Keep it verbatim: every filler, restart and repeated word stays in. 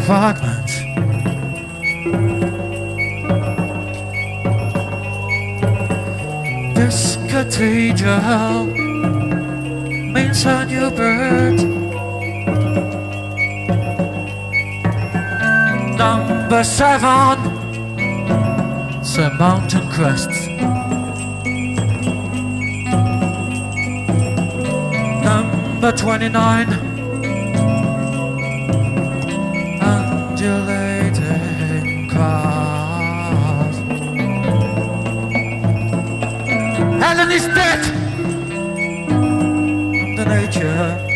fragments. This cathedral means a new birth. Number seven, the mountain crests. Number twenty-nine, undulating clouds. Helen is dead from the nature